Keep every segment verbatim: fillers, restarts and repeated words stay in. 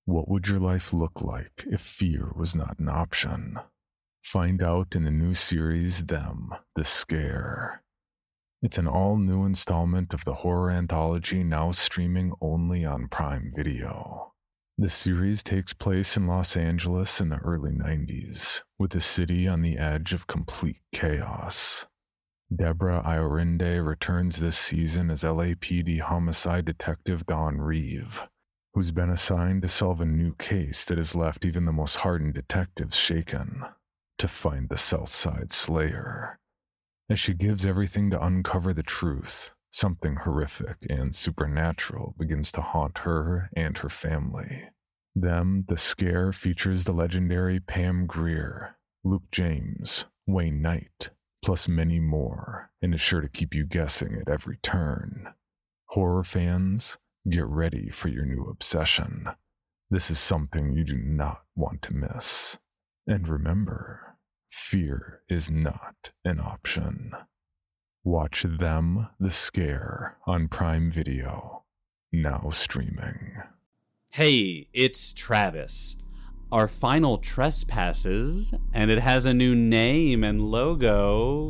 What would your life look like if fear was not an option? Find out in the new series, Them, The Scare. It's an all-new installment of the horror anthology now streaming only on Prime Video. The series takes place in Los Angeles in the early nineties, with the city on the edge of complete chaos. Deborah Iorinde returns this season as L A P D homicide detective Dawn Reeve, who's been assigned to solve a new case that has left even the most hardened detectives shaken, to find the Southside Slayer. As she gives everything to uncover the truth, something horrific and supernatural begins to haunt her and her family. Them, The Scare features the legendary Pam Grier, Luke James, Wayne Knight, plus many more, and is sure to keep you guessing at every turn. Horror fans, get ready for your new obsession. This is something you do not want to miss. And remember, fear is not an option. Watch Them, The Scare on Prime Video, now streaming. Hey, it's Travis. Our final Trespasses, and it has a new name and logo.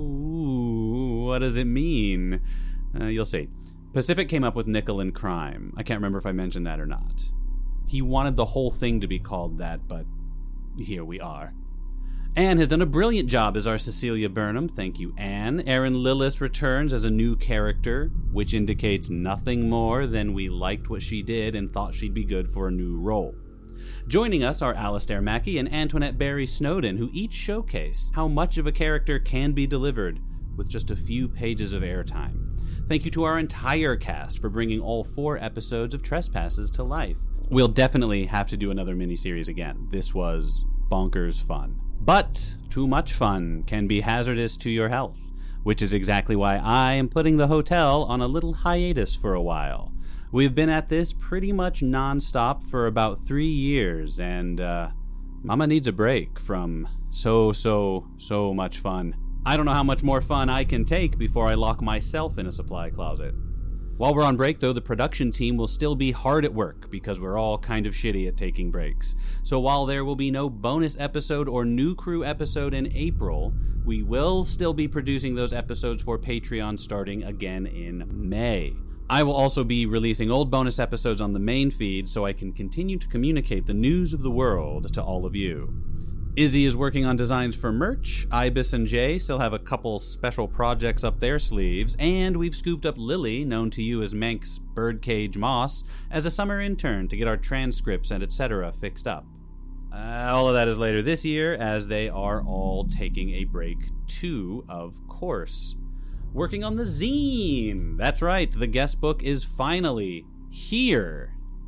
Ooh, what does it mean? Uh, you'll see. Pacific came up with Nickel and Crime. I can't remember if I mentioned that or not. He wanted the whole thing to be called that, but here we are. Anne has done a brilliant job as our Cecilia Burnham. Thank you, Anne. Erin Lillis returns as a new character, which indicates nothing more than we liked what she did and thought she'd be good for a new role. Joining us are Alastair Mackey and Antoinette Barry Snowden, who each showcase how much of a character can be delivered with just a few pages of airtime. Thank you to our entire cast for bringing all four episodes of Trespasses to life. We'll definitely have to do another miniseries again. This was bonkers fun. But too much fun can be hazardous to your health, which is exactly why I am putting the hotel on a little hiatus for a while. We've been at this pretty much non-stop for about three years, and uh, Mama needs a break from so, so, so much fun. I don't know how much more fun I can take before I lock myself in a supply closet. While we're on break, though, the production team will still be hard at work because we're all kind of shitty at taking breaks. So while there will be no bonus episode or new crew episode in April, we will still be producing those episodes for Patreon starting again in May. I will also be releasing old bonus episodes on the main feed so I can continue to communicate the news of the world to all of you. Izzy is working on designs for merch, Ibis and Jay still have a couple special projects up their sleeves, and we've scooped up Lily, known to you as Manx Birdcage Moss, as a summer intern to get our transcripts and et cetera fixed up. Uh, all of that is later this year, as they are all taking a break too, of course. Working on the zine! That's right, the guest book is finally here.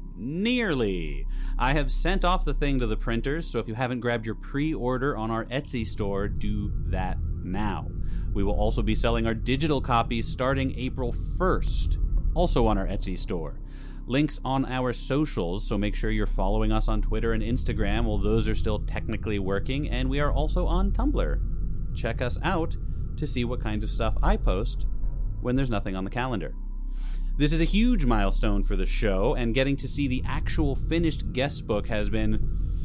Nearly. I have sent off the thing to the printers, so if you haven't grabbed your pre-order on our Etsy store, do that now. We will also be selling our digital copies starting April first, also on our Etsy store. Links on our socials, so make sure you're following us on Twitter and Instagram, while those are still technically working, and we are also on Tumblr. Check us out to see what kind of stuff I post when there's nothing on the calendar. This is a huge milestone for the show, and getting to see the actual finished guest book has been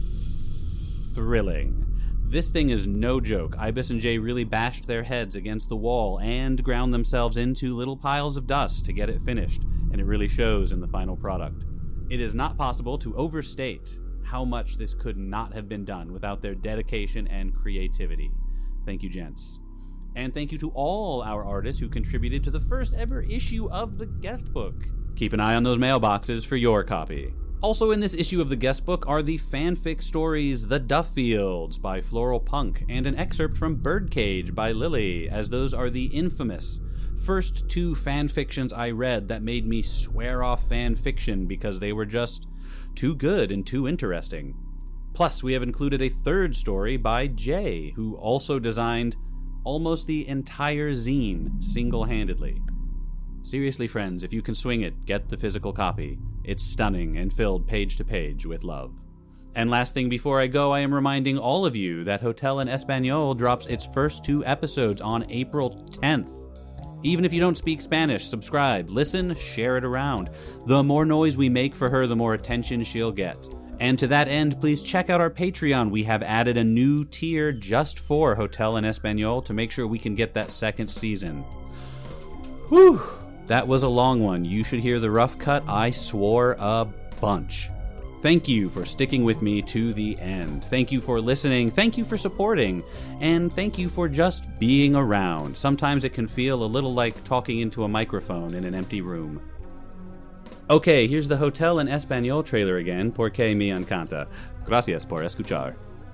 thrilling. This thing is no joke. Ibis and Jay really bashed their heads against the wall and ground themselves into little piles of dust to get it finished, and it really shows in the final product. It is not possible to overstate how much this could not have been done without their dedication and creativity. Thank you, gents. And thank you to all our artists who contributed to the first ever issue of the guest book. Keep an eye on those mailboxes for your copy. Also in this issue of the guest book are the fanfic stories The Duffields by Floral Punk and an excerpt from Birdcage by Lily, as those are the infamous first two fanfictions I read that made me swear off fanfiction because they were just too good and too interesting. Plus, we have included a third story by Jay, who also designed almost the entire zine single-handedly. Seriously, friends, if you can swing it, get the physical copy. It's stunning and filled page to page with love. And last thing before I go, I am reminding all of you that Hotel en Español drops its first two episodes on April tenth. Even if you don't speak Spanish, subscribe, listen, share it around. The more noise we make for her, the more attention she'll get. And to that end, please check out our Patreon. We have added a new tier just for Hotel en Español to make sure we can get that second season. Whew, that was a long one. You should hear the rough cut. I swore a bunch. Thank you for sticking with me to the end. Thank you for listening. Thank you for supporting. And thank you for just being around. Sometimes it can feel a little like talking into a microphone in an empty room. Okay, here's the Hotel en Español trailer again. Porque me encanta. Gracias por escuchar.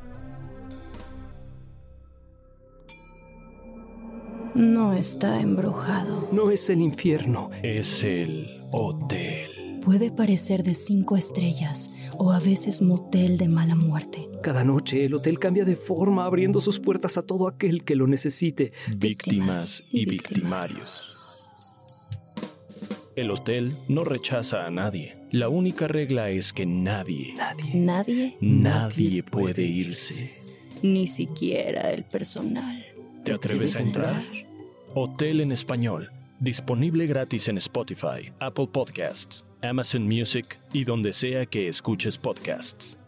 No está embrujado. No es el infierno, es el hotel. Puede parecer de cinco estrellas o a veces motel de mala muerte. Cada noche el hotel cambia de forma, abriendo sus puertas a todo aquel que lo necesite. Víctimas y victimarios. El hotel no rechaza a nadie. La única regla es que nadie, Nadie, ¿Nadie? nadie puede irse. Ni siquiera el personal. ¿Te atreves a entrar? Hotel en Español. Disponible gratis en Spotify, Apple Podcasts, Amazon Music y donde sea que escuches podcasts.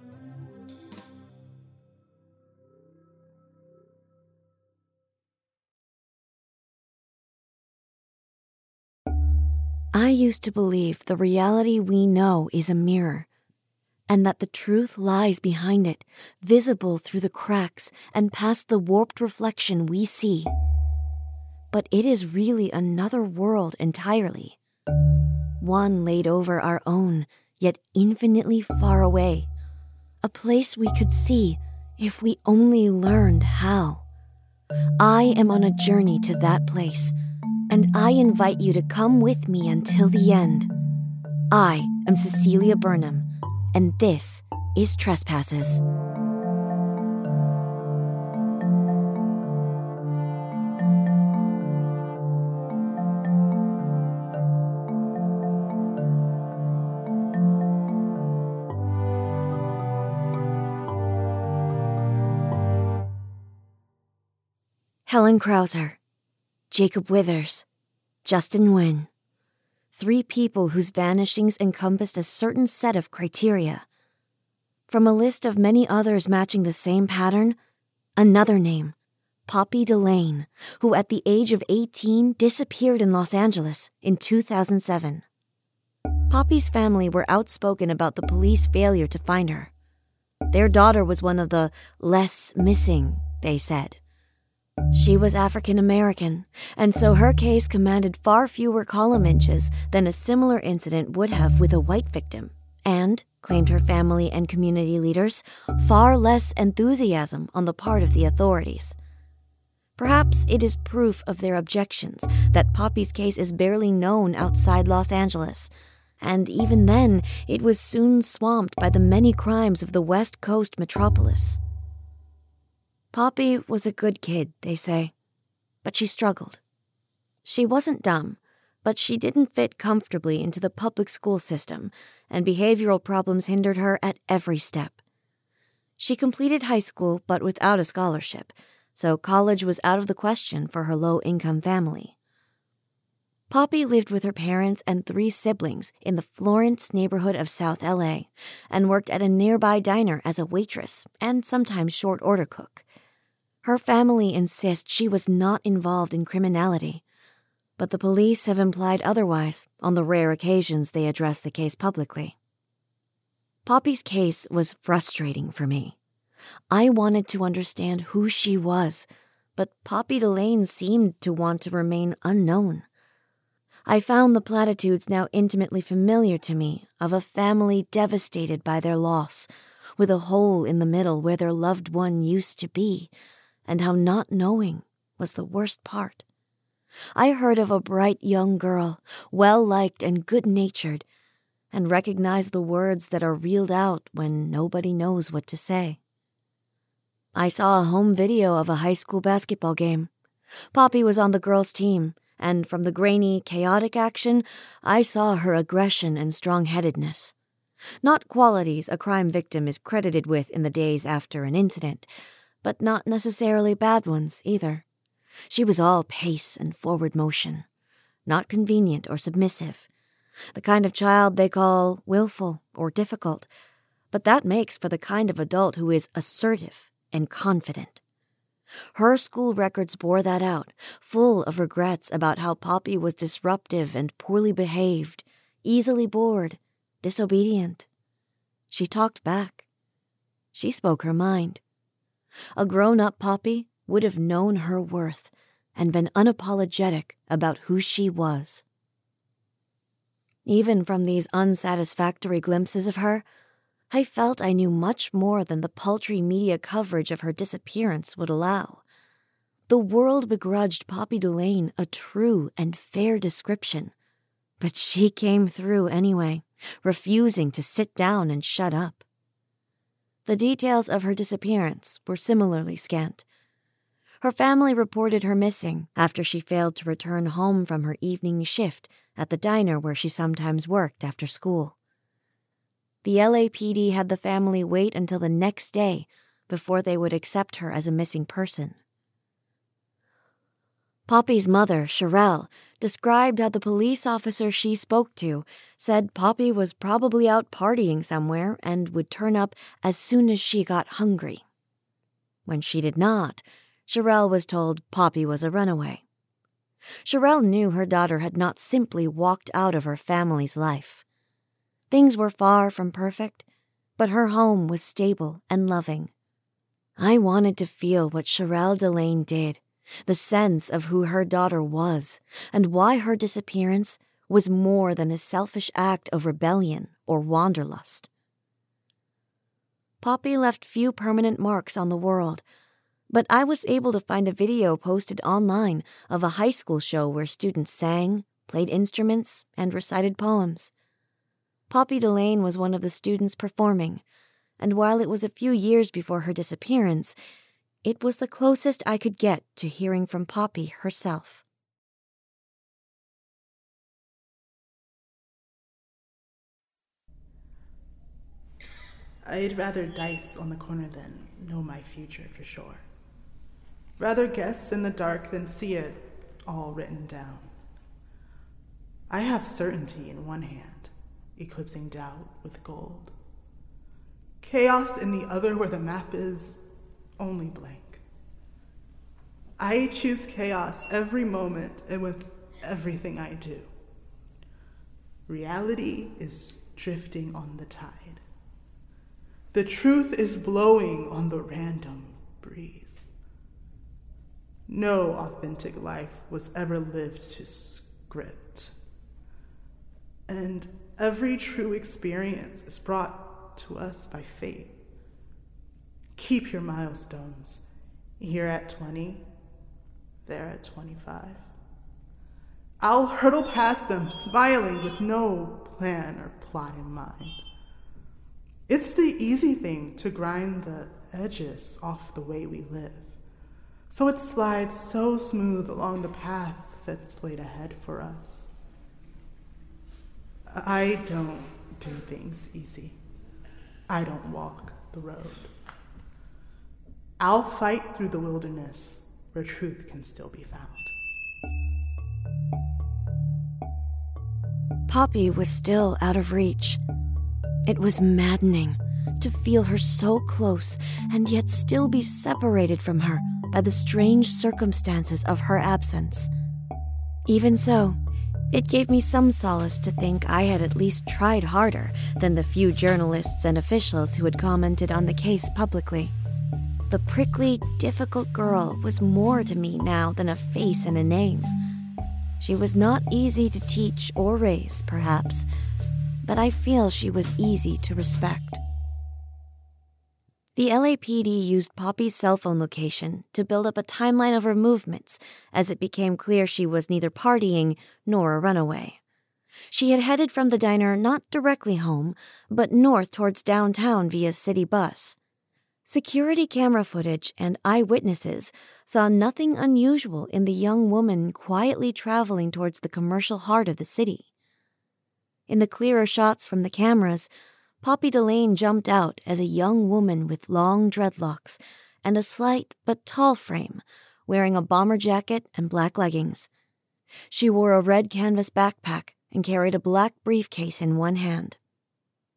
I used to believe the reality we know is a mirror, and that the truth lies behind it, visible through the cracks and past the warped reflection we see. But it is really another world entirely. One laid over our own, yet infinitely far away. A place we could see if we only learned how. I am on a journey to that place, and I invite you to come with me until the end. I am Cecilia Burnham, and this is Trespasses. Helen Krauser, Jacob Withers, Justin Nguyen. Three people whose vanishings encompassed a certain set of criteria. From a list of many others matching the same pattern, another name, Poppy Delane, who at the age of eighteen disappeared in Los Angeles in two thousand seven. Poppy's family were outspoken about the police failure to find her. Their daughter was one of the less missing, they said. She was African American, and so her case commanded far fewer column inches than a similar incident would have with a white victim, and, claimed her family and community leaders, far less enthusiasm on the part of the authorities. Perhaps it is proof of their objections that Poppy's case is barely known outside Los Angeles, and even then it was soon swamped by the many crimes of the West Coast metropolis. Poppy was a good kid, they say, but she struggled. She wasn't dumb, but she didn't fit comfortably into the public school system, and behavioral problems hindered her at every step. She completed high school, but without a scholarship, so college was out of the question for her low-income family. Poppy lived with her parents and three siblings in the Florence neighborhood of South L A and worked at a nearby diner as a waitress and sometimes short-order cook. Her family insists she was not involved in criminality, but the police have implied otherwise on the rare occasions they address the case publicly. Poppy's case was frustrating for me. I wanted to understand who she was, but Poppy Delane seemed to want to remain unknown. I found the platitudes now intimately familiar to me of a family devastated by their loss, with a hole in the middle where their loved one used to be, and how not knowing was the worst part. I heard of a bright young girl, well-liked and good-natured, and recognized the words that are reeled out when nobody knows what to say. I saw a home video of a high school basketball game. Poppy was on the girls' team, and from the grainy, chaotic action, I saw her aggression and strong-headedness. Not qualities a crime victim is credited with in the days after an incident, but not necessarily bad ones either. She was all pace and forward motion, not convenient or submissive, the kind of child they call willful or difficult, but that makes for the kind of adult who is assertive and confident. Her school records bore that out, full of regrets about how Poppy was disruptive and poorly behaved, easily bored, disobedient. She talked back. She spoke her mind. A grown-up Poppy would have known her worth and been unapologetic about who she was. Even from these unsatisfactory glimpses of her, I felt I knew much more than the paltry media coverage of her disappearance would allow. The world begrudged Poppy Delaine a true and fair description, but she came through anyway, refusing to sit down and shut up. The details of her disappearance were similarly scant. Her family reported her missing after she failed to return home from her evening shift at the diner where she sometimes worked after school. The L A P D had the family wait until the next day before they would accept her as a missing person. Poppy's mother, Sherelle, described how the police officer she spoke to said Poppy was probably out partying somewhere and would turn up as soon as she got hungry. When she did not, Sherelle was told Poppy was a runaway. Sherelle knew her daughter had not simply walked out of her family's life. Things were far from perfect, but her home was stable and loving. I wanted to feel what Sherelle Delaine did, the sense of who her daughter was, and why her disappearance was more than a selfish act of rebellion or wanderlust. Poppy left few permanent marks on the world, but I was able to find a video posted online of a high school show where students sang, played instruments, and recited poems. Poppy Delaine was one of the students performing, and while it was a few years before her disappearance, it was the closest I could get to hearing from Poppy herself. I'd rather dice on the corner than know my future for sure. Rather guess in the dark than see it all written down. I have certainty in one hand, eclipsing doubt with gold. Chaos in the other where the map is only blank. I choose chaos every moment and with everything I do. Reality is drifting on the tide. The truth is blowing on the random breeze. No authentic life was ever lived to script. And every true experience is brought to us by fate. Keep your milestones, here at twenty, there at twenty-five. I'll hurtle past them, smiling with no plan or plot in mind. It's the easy thing to grind the edges off the way we live, so it slides so smooth along the path that's laid ahead for us. I don't do things easy. I don't walk the road. I'll fight through the wilderness where truth can still be found. Poppy was still out of reach. It was maddening to feel her so close and yet still be separated from her by the strange circumstances of her absence. Even so, it gave me some solace to think I had at least tried harder than the few journalists and officials who had commented on the case publicly. The prickly, difficult girl was more to me now than a face and a name. She was not easy to teach or raise, perhaps, but I feel she was easy to respect. The L A P D used Poppy's cell phone location to build up a timeline of her movements as it became clear she was neither partying nor a runaway. She had headed from the diner not directly home, but north towards downtown via city bus. Security camera footage and eyewitnesses saw nothing unusual in the young woman quietly traveling towards the commercial heart of the city. In the clearer shots from the cameras, Poppy Delaine jumped out as a young woman with long dreadlocks and a slight but tall frame, wearing a bomber jacket and black leggings. She wore a red canvas backpack and carried a black briefcase in one hand.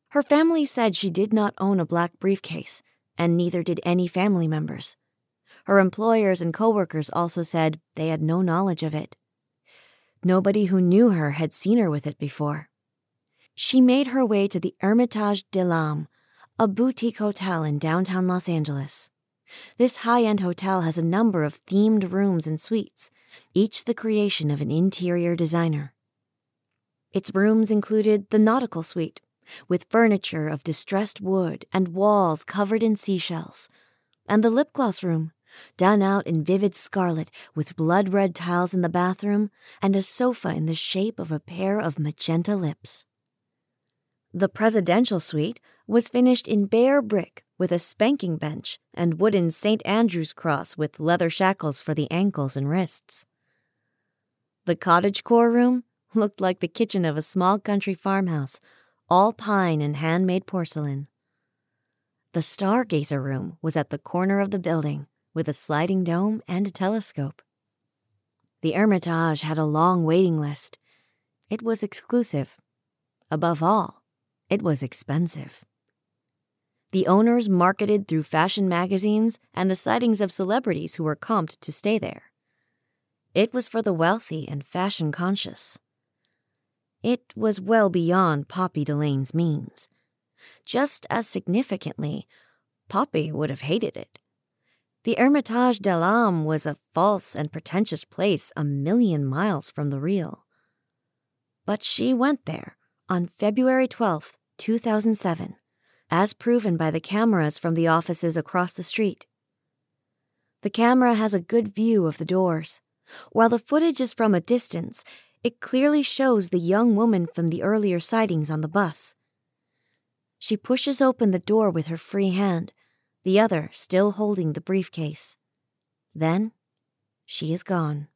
Her family said she did not own a black briefcase, and neither did any family members. Her employers and coworkers also said they had no knowledge of it. Nobody who knew her had seen her with it before. She made her way to the Hermitage de l'Âme, a boutique hotel in downtown Los Angeles. This high-end hotel has a number of themed rooms and suites, each the creation of an interior designer. Its rooms included the nautical suite, with furniture of distressed wood and walls covered in seashells, and the lip gloss room, done out in vivid scarlet with blood-red tiles in the bathroom and a sofa in the shape of a pair of magenta lips. The presidential suite was finished in bare brick with a spanking bench and wooden Saint Andrew's cross with leather shackles for the ankles and wrists. The cottagecore room looked like the kitchen of a small country farmhouse, all pine and handmade porcelain. The stargazer room was at the corner of the building, with a sliding dome and a telescope. The Hermitage had a long waiting list. It was exclusive. Above all, it was expensive. The owners marketed through fashion magazines and the sightings of celebrities who were comped to stay there. It was for the wealthy and fashion-conscious. It was well beyond Poppy Delane's means. Just as significantly, Poppy would have hated it. The Hermitage de l'Âme was a false and pretentious place a million miles from the real. But she went there on February twelfth, two thousand seven, as proven by the cameras from the offices across the street. The camera has a good view of the doors. While the footage is from a distance, it clearly shows the young woman from the earlier sightings on the bus. She pushes open the door with her free hand, the other still holding the briefcase. Then, she is gone.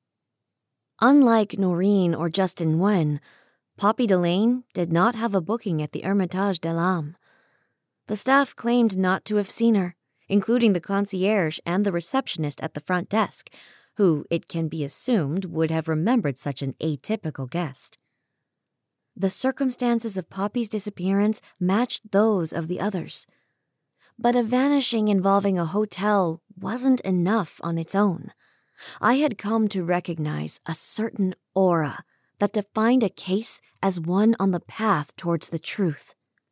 Unlike Noreen or Justin Nguyen, Poppy Delane did not have a booking at the Hermitage de l'Âme. The staff claimed not to have seen her, including the concierge and the receptionist at the front desk, who, it can be assumed, would have remembered such an atypical guest. The circumstances of Poppy's disappearance matched those of the others. But a vanishing involving a hotel wasn't enough on its own. I had come to recognize a certain aura that defined a case as one on the path towards the truth.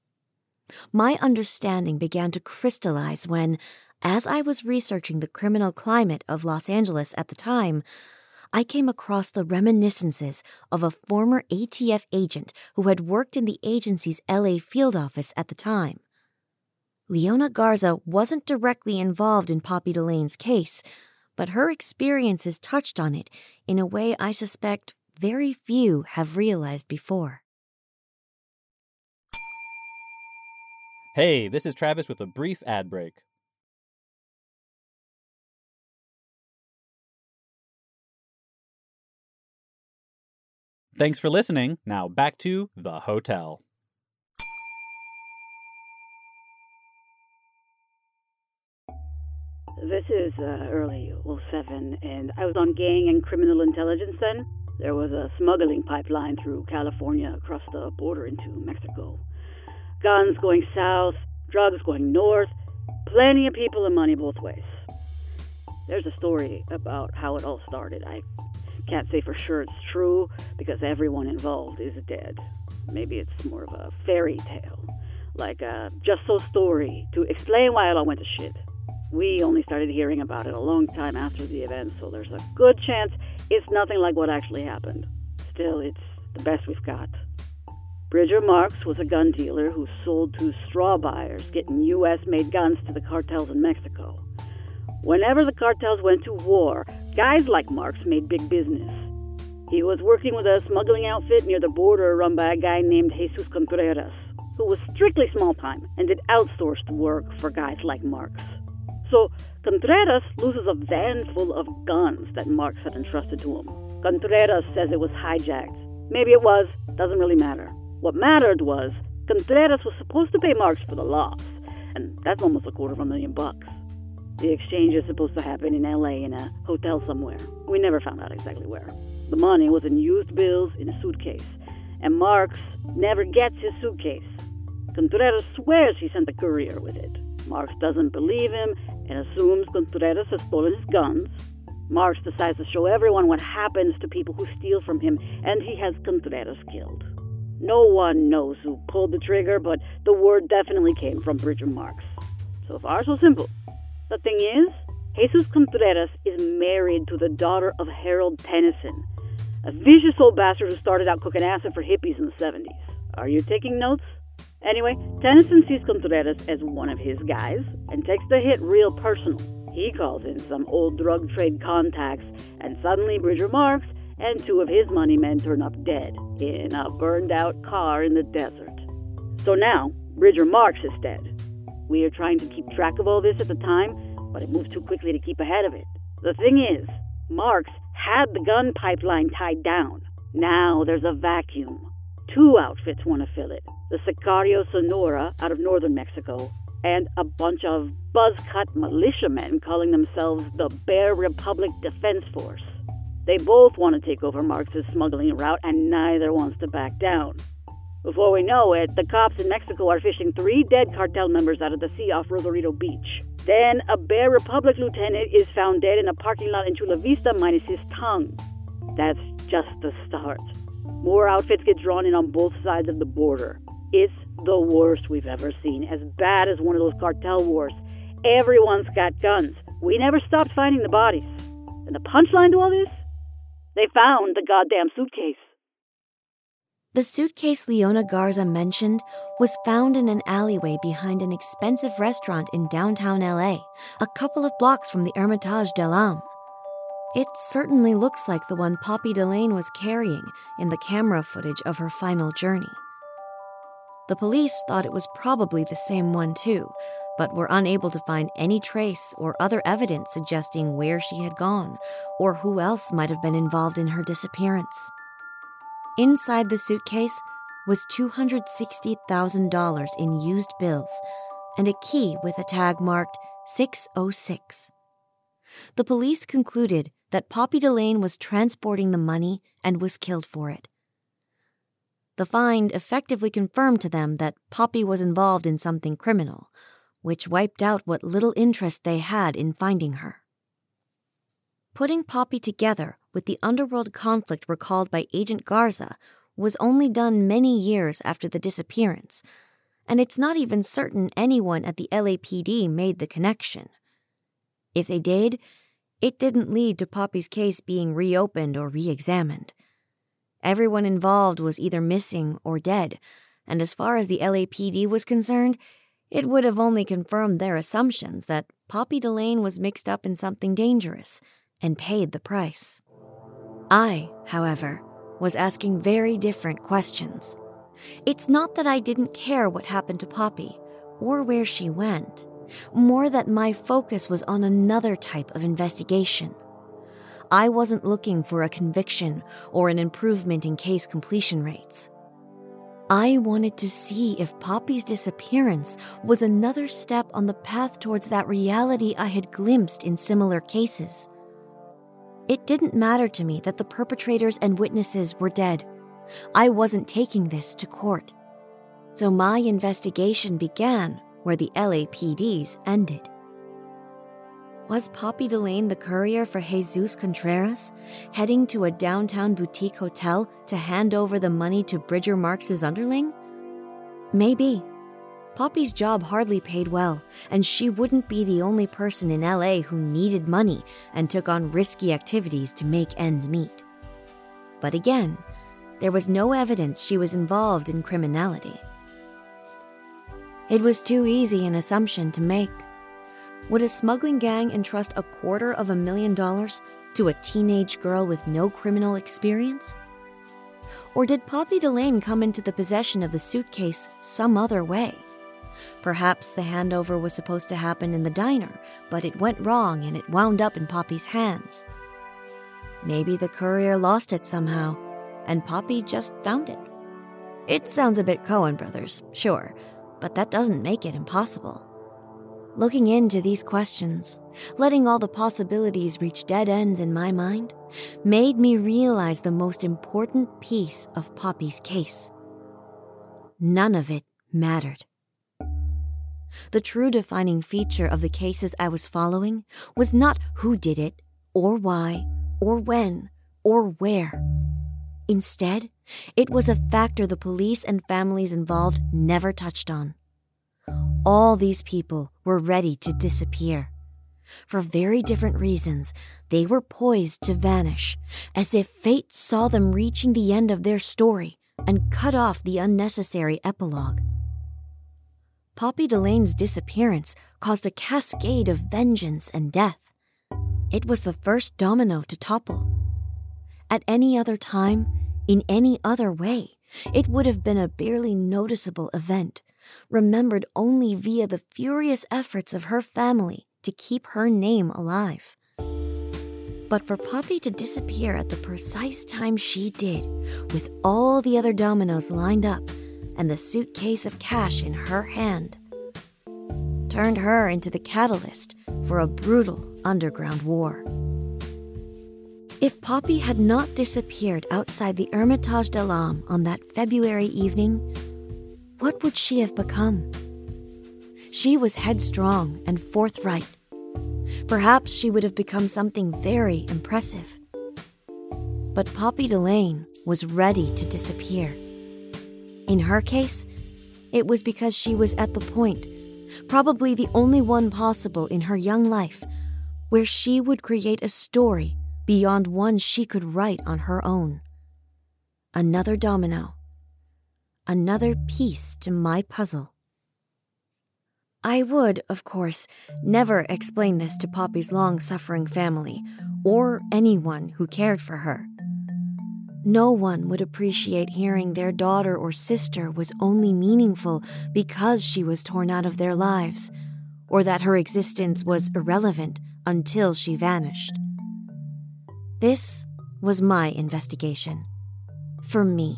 My understanding began to crystallize when, as I was researching the criminal climate of Los Angeles at the time, I came across the reminiscences of a former A T F agent who had worked in the agency's L A field office at the time. Leona Garza wasn't directly involved in Poppy Delane's case, but her experiences touched on it in a way I suspect very few have realized before. Hey, this is Travis with a brief ad break. Thanks for listening. Now back to The Hotel. This is uh, early oh seven, and I was on gang and criminal intelligence then. There was a smuggling pipeline through California across the border into Mexico. Guns going south, drugs going north, plenty of people and money both ways. There's a story about how it all started. I can't say for sure it's true because everyone involved is dead. Maybe it's more of a fairy tale, like a just-so story to explain why it all went to shit. We only started hearing about it a long time after the event, so there's a good chance it's nothing like what actually happened. Still, it's the best we've got. Bridger Marks was a gun dealer who sold to straw buyers, getting U S-made guns to the cartels in Mexico. Whenever the cartels went to war, guys like Marks made big business. He was working with a smuggling outfit near the border run by a guy named Jesus Contreras, who was strictly small-time and did outsourced work for guys like Marks. So Contreras loses a van full of guns that Marks had entrusted to him. Contreras says it was hijacked. Maybe it was, doesn't really matter. What mattered was Contreras was supposed to pay Marks for the loss, and that's almost a quarter of a million bucks. The exchange is supposed to happen in L A in a hotel somewhere. We never found out exactly where. The money was in used bills in a suitcase, and Marks never gets his suitcase. Contreras swears he sent the courier with it. Marks doesn't believe him and assumes Contreras has stolen his guns. Marks decides to show everyone what happens to people who steal from him, and he has Contreras killed. No one knows who pulled the trigger, but the word definitely came from Bridger Marks. So far, so simple. The thing is, Jesus Contreras is married to the daughter of Harold Tennyson, a vicious old bastard who started out cooking acid for hippies in the seventies. Are you taking notes? Anyway, Tennyson sees Contreras as one of his guys and takes the hit real personal. He calls in some old drug trade contacts, and suddenly Bridger Marks and two of his money men turn up dead in a burned-out car in the desert. So now, Bridger Marks is dead. We are trying to keep track of all this at the time, but it moves too quickly to keep ahead of it. The thing is, Marks had the gun pipeline tied down. Now there's a vacuum. Two outfits want to fill it. The Sicario Sonora out of northern Mexico, and a bunch of buzz-cut militiamen calling themselves the Bear Republic Defense Force. They both want to take over Marx's smuggling route, and neither wants to back down. Before we know it, the cops in Mexico are fishing three dead cartel members out of the sea off Rosarito Beach. Then a Bear Republic lieutenant is found dead in a parking lot in Chula Vista minus his tongue. That's just the start. More outfits get drawn in on both sides of the border. It's the worst we've ever seen, as bad as one of those cartel wars. Everyone's got guns. We never stopped finding the bodies. And the punchline to all this? They found the goddamn suitcase. The suitcase Leona Garza mentioned was found in an alleyway behind an expensive restaurant in downtown L A, a couple of blocks from the Hermitage de l'Âme. It certainly looks like the one Poppy Delaine was carrying in the camera footage of her final journey. The police thought it was probably the same one too, but were unable to find any trace or other evidence suggesting where she had gone or who else might have been involved in her disappearance. Inside the suitcase was two hundred sixty thousand dollars in used bills and a key with a tag marked six oh six. The police concluded that Poppy Delaine was transporting the money and was killed for it. The find effectively confirmed to them that Poppy was involved in something criminal, which wiped out what little interest they had in finding her. Putting Poppy together with the underworld conflict recalled by Agent Garza was only done many years after the disappearance, and it's not even certain anyone at the L A P D made the connection. If they did, it didn't lead to Poppy's case being reopened or re-examined. Everyone involved was either missing or dead, and as far as the L A P D was concerned, it would have only confirmed their assumptions that Poppy Delaine was mixed up in something dangerous and paid the price. I, however, was asking very different questions. It's not that I didn't care what happened to Poppy or where she went, more that my focus was on another type of investigation. I wasn't looking for a conviction or an improvement in case completion rates. I wanted to see if Poppy's disappearance was another step on the path towards that reality I had glimpsed in similar cases. It didn't matter to me that the perpetrators and witnesses were dead. I wasn't taking this to court. So my investigation began where the L A P D's ended. Was Poppy Delaine the courier for Jesus Contreras, heading to a downtown boutique hotel to hand over the money to Bridger Marks' underling? Maybe. Poppy's job hardly paid well, and she wouldn't be the only person in L A who needed money and took on risky activities to make ends meet. But again, there was no evidence she was involved in criminality. It was too easy an assumption to make. Would a smuggling gang entrust a quarter of a million dollars to a teenage girl with no criminal experience? Or did Poppy Delaine come into the possession of the suitcase some other way? Perhaps the handover was supposed to happen in the diner, but it went wrong and it wound up in Poppy's hands. Maybe the courier lost it somehow, and Poppy just found it. It sounds a bit Coen Brothers, sure, but that doesn't make it impossible. Looking into these questions, letting all the possibilities reach dead ends in my mind, made me realize the most important piece of Poppy's case. None of it mattered. The true defining feature of the cases I was following was not who did it, or why, or when, or where. Instead, it was a factor the police and families involved never touched on. All these people were ready to disappear. For very different reasons, they were poised to vanish, as if fate saw them reaching the end of their story and cut off the unnecessary epilogue. Poppy Delane's disappearance caused a cascade of vengeance and death. It was the first domino to topple. At any other time, in any other way, it would have been a barely noticeable event, remembered only via the furious efforts of her family to keep her name alive. But for Poppy to disappear at the precise time she did, with all the other dominoes lined up and the suitcase of cash in her hand, turned her into the catalyst for a brutal underground war. If Poppy had not disappeared outside the Hermitage de l'Âme on that February evening, what would she have become? She was headstrong and forthright. Perhaps she would have become something very impressive. But Poppy Delane was ready to disappear. In her case, it was because she was at the point, probably the only one possible in her young life, where she would create a story beyond one she could write on her own. Another domino. Another piece to my puzzle. I would, of course, never explain this to Poppy's long-suffering family, or anyone who cared for her. No one would appreciate hearing their daughter or sister was only meaningful because she was torn out of their lives, or that her existence was irrelevant until she vanished. This was my investigation. For me.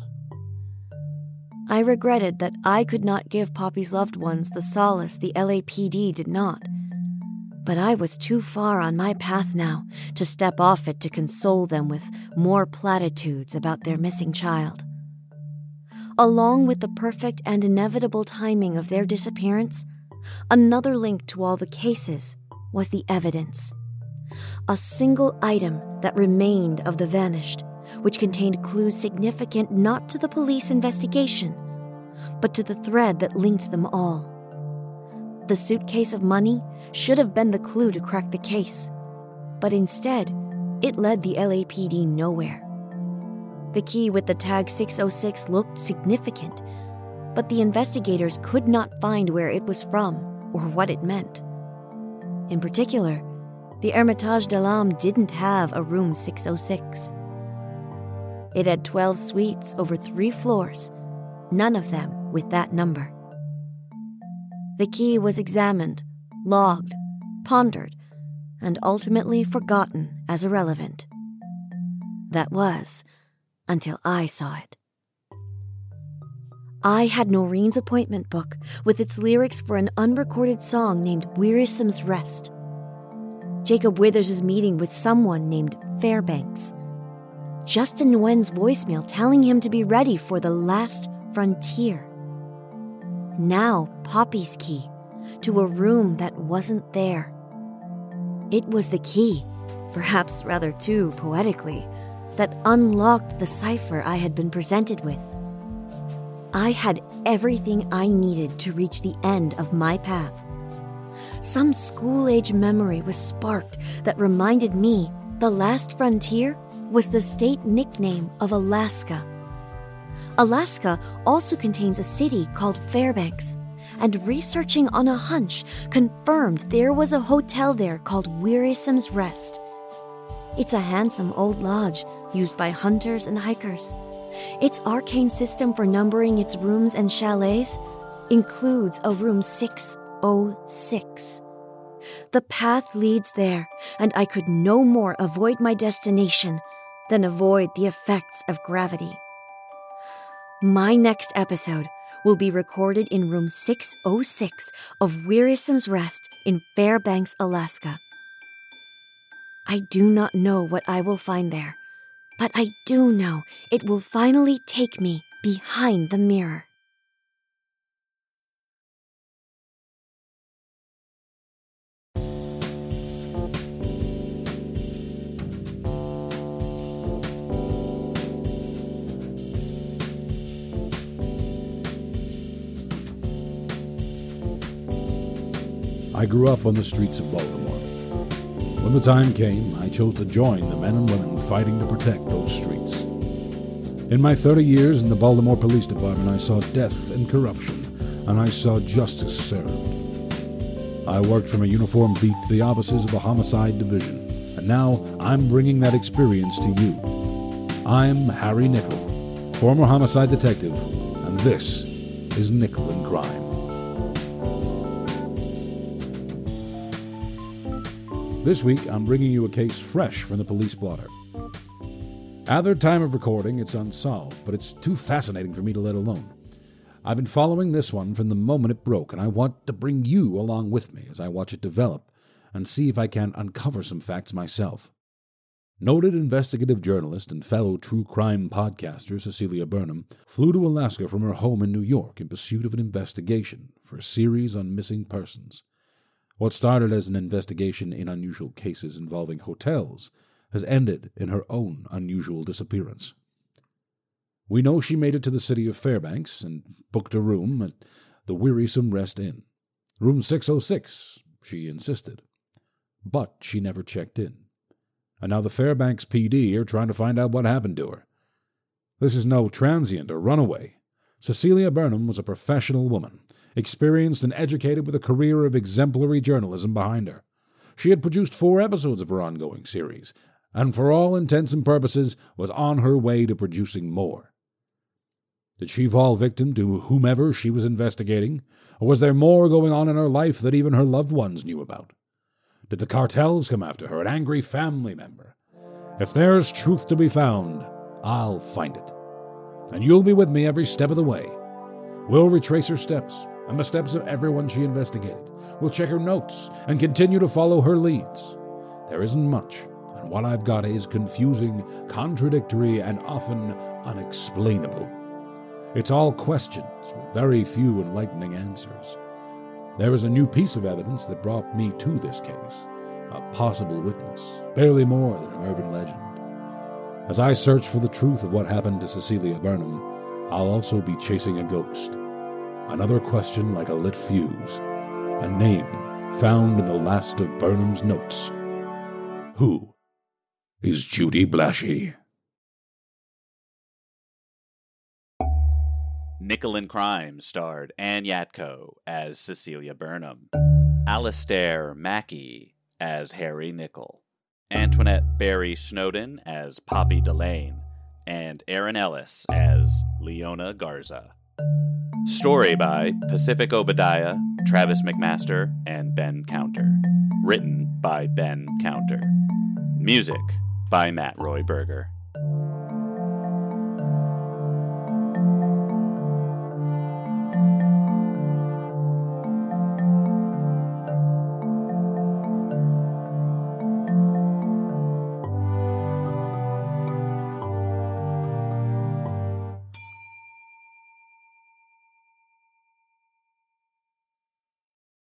I regretted that I could not give Poppy's loved ones the solace the L A P D did not. But I was too far on my path now to step off it to console them with more platitudes about their missing child. Along with the perfect and inevitable timing of their disappearance, another link to all the cases was the evidence. A single item that remained of the vanished, which contained clues significant not to the police investigation, but to the thread that linked them all. The suitcase of money should have been the clue to crack the case, but instead, it led the L A P D nowhere. The key with the tag six oh six looked significant, but the investigators could not find where it was from or what it meant. In particular, the Hermitage de l'Âme didn't have a room six oh six. It had twelve suites over three floors, none of them with that number. The key was examined, logged, pondered, and ultimately forgotten as irrelevant. That was, until I saw it. I had Noreen's appointment book with its lyrics for an unrecorded song named Wearisome's Rest. Jacob Withers' meeting with someone named Fairbanks. Justin Nguyen's voicemail telling him to be ready for the last frontier. Now Poppy's key to a room that wasn't there. It was the key, perhaps rather too poetically, that unlocked the cipher I had been presented with. I had everything I needed to reach the end of my path. Some school-age memory was sparked that reminded me the last frontier was the state nickname of Alaska. Alaska also contains a city called Fairbanks, and researching on a hunch confirmed there was a hotel there called Wearisome's Rest. It's a handsome old lodge used by hunters and hikers. Its arcane system for numbering its rooms and chalets includes a room six oh six. The path leads there, and I could no more avoid my destination than avoid the effects of gravity. My next episode will be recorded in room six oh six of Wearisome's Rest in Fairbanks, Alaska. I do not know what I will find there, but I do know it will finally take me behind the mirror. I grew up on the streets of Baltimore. When the time came, I chose to join the men and women fighting to protect those streets. In my thirty years in the Baltimore Police Department, I saw death and corruption, and I saw justice served. I worked from a uniform beat to the offices of the Homicide Division, and now I'm bringing that experience to you. I'm Harry Nickel, former homicide detective, and this is Nickel in Crime. This week, I'm bringing you a case fresh from the police blotter. At their time of recording, it's unsolved, but it's too fascinating for me to let alone. I've been following this one from the moment it broke, and I want to bring you along with me as I watch it develop and see if I can uncover some facts myself. Noted investigative journalist and fellow true crime podcaster Cecilia Burnham flew to Alaska from her home in New York in pursuit of an investigation for a series on missing persons. What started as an investigation in unusual cases involving hotels has ended in her own unusual disappearance. We know she made it to the city of Fairbanks and booked a room at the Wearisome Rest Inn. Room six oh six, she insisted. But she never checked in. And now the Fairbanks P D are trying to find out what happened to her. This is no transient or runaway. Cecilia Burnham was a professional woman, experienced and educated with a career of exemplary journalism behind her. She had produced four episodes of her ongoing series, and for all intents and purposes was on her way to producing more. Did she fall victim to whomever she was investigating, or was there more going on in her life that even her loved ones knew about? Did the cartels come after her, an angry family member? If there's truth to be found, I'll find it. And you'll be with me every step of the way. We'll retrace her steps, and the steps of everyone she investigated. We'll check her notes, and continue to follow her leads. There isn't much, and what I've got is confusing, contradictory, and often unexplainable. It's all questions with very few enlightening answers. There is a new piece of evidence that brought me to this case, a possible witness, barely more than an urban legend. As I search for the truth of what happened to Cecilia Burnham, I'll also be chasing a ghost. Another question like a lit fuse. A name found in the last of Burnham's notes. Who is Judy Blashy? Nickel in Crime starred Ann Yatco as Cecilia Burnham, Alistair Mackey as Harry Nickel, Antoinette Barry Snowden as Poppy Delane, and Aaron Ellis as Leona Garza. Story by Pacific Obadiah, Travis McMaster, and Ben Counter. Written by Ben Counter. Music by Matt Roy Berger.